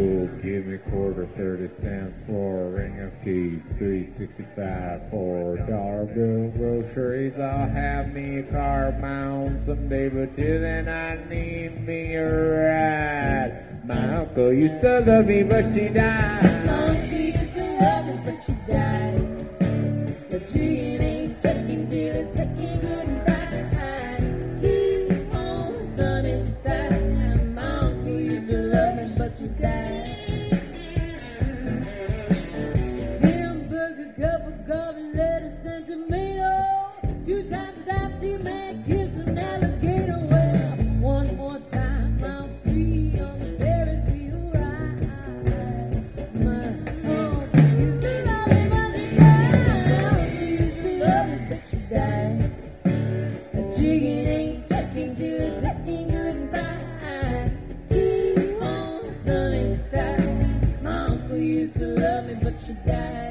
fool, give me quarter, 30 cents for a ring of keys, $3.65 for a dollar bill groceries. I'll have me a car of my own someday, but till then I need me a ride. My uncle used to love me, but she died. My uncle used to love me, but she died. The chicken ain't checking till it's second good and fried. Keep on the sunny side. My uncle used to love me, but she died. Hamburger, cup of coffee, lettuce and tomato. 2 times a dime, she might kiss an alligator. Well, one more time, I'm free on the Ferris wheel ride. My uncle used to love me, but she died. My uncle used to love me, but she died. The chicken ain't checking till it's second good and fried. Keep on the sunny side. My uncle used to love me, but she died.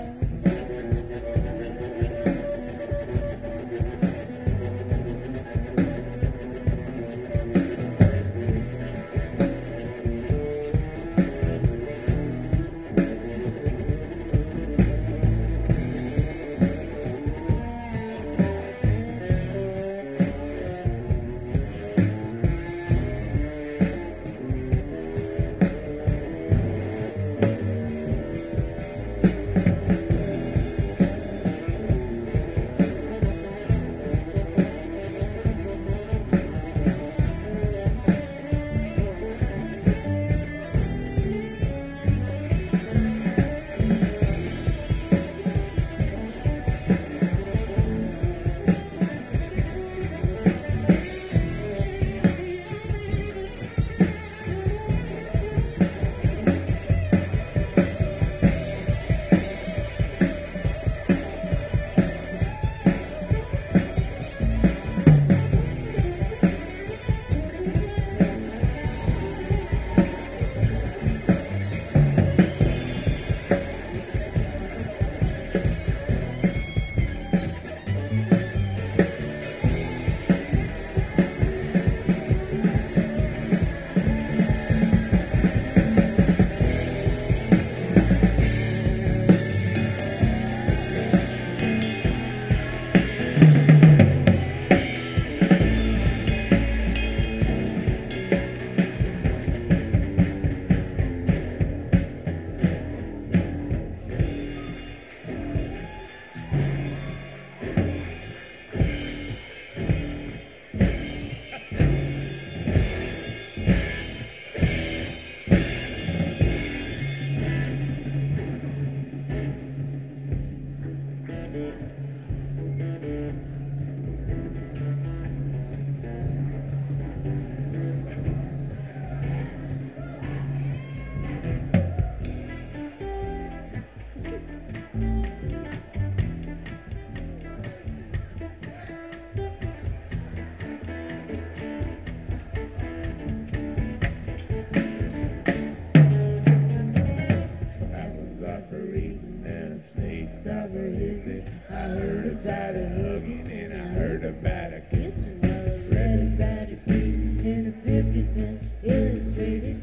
I heard about a hugging and I heard about a kissing. Well, I read about it in a 50-cent illustrated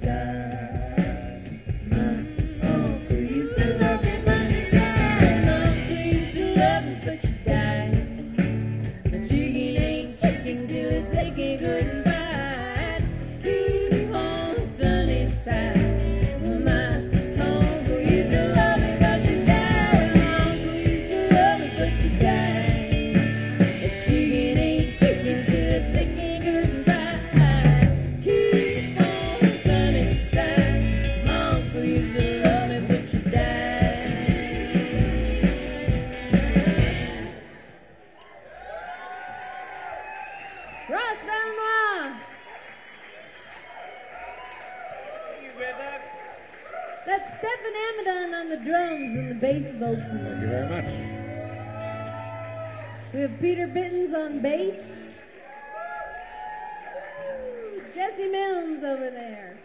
guide. My uncle used to love me, but he died. My uncle used to love me, but she died. The chicken ain't checking till it's aching good and fried. Keep on the sunny side. That's Stephen Amadon on the drums and the bass vocal. Thank you very much. We have Peter Bittens on bass. Jesse Milnes over there.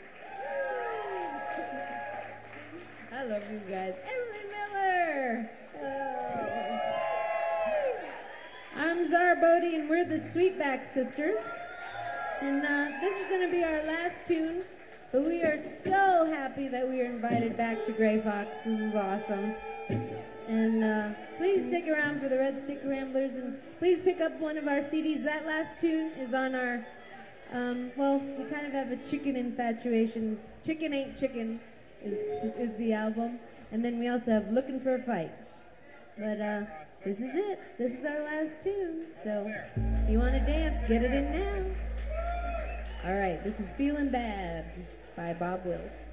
I love you guys. Emily Miller. I'm Zara Bodie, and we're the Sweetback Sisters. And this is going to be our last tune, but we are so happy happy that we were invited back to Grey Fox. This was awesome. And please stick around for the Red Stick Ramblers, and please pick up one of our CDs. That last tune is on our, well, we kind of have a chicken infatuation. Chicken Ain't Chicken is the album. And then we also have Looking for a Fight. But this is it. This is our last tune. So if you want to dance, get it in now. All right, this is Feeling Bad by Bob Wills.